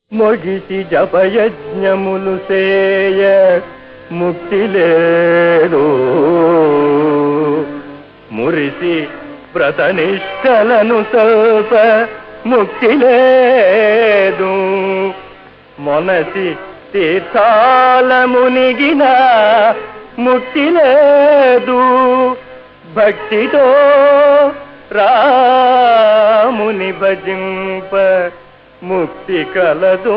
మొగిసి జపయజ్ఞములు సేయ ముక్తి లేదు, మురిసి వ్రతనిష్టలను సల్ప ముక్తి లేదు, మొనసి తీర్థాల మునిగిన ముక్తి లేదు, భక్తితో రాముని భజింప ముక్తి కలదు.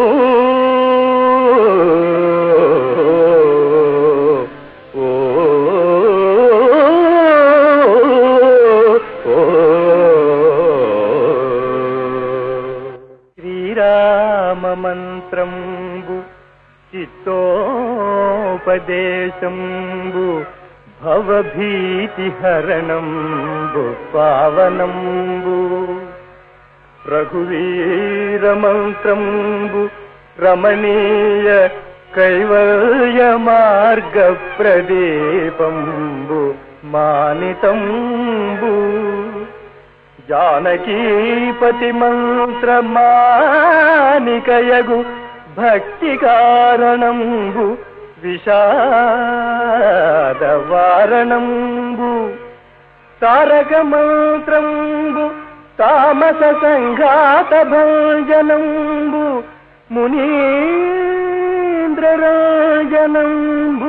శ్రీరామ మంత్రంబు చిత్తోపదేశంబు భవభీతి హరణంబు పావనంబు, రఘువీర మంత్రంబు రమణీయ కైవల్య మార్గ ప్రదీపంబు మానితంబు, జానకీపతి మంత్ర మానికయగు భక్తి కారణంబు విషాద వారణంబు, తారక మంత్రంబు తామస సంఘాత భంజనంబు మునీంద్ర రాజనంబు,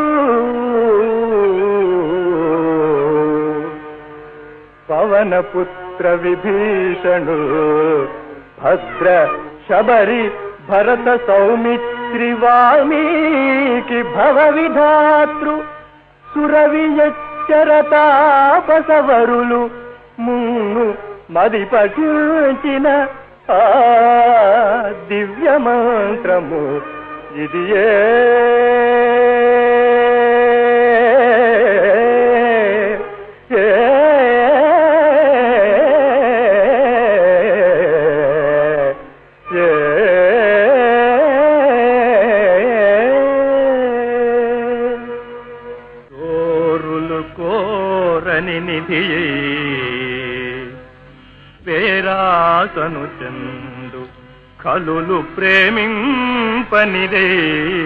పవనపుత్ర విభీషణు భద్ర శబరి భరత సౌమిత్రి వాల్మీకి భవ విధాతృ సురవియచ్చరతాపసవరులు మున్ను మది పఠించిన ఆ దివ్య మంత్రము ఇదియే. కోరని నిధి పేరాసను చందు కలులు ప్రేమింపనిదే,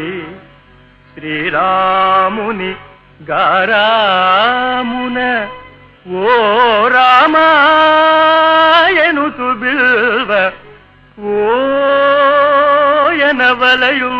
శ్రీరాముని గారామున ఓ రామాయను బిల్వ ఓ ఎనవలయు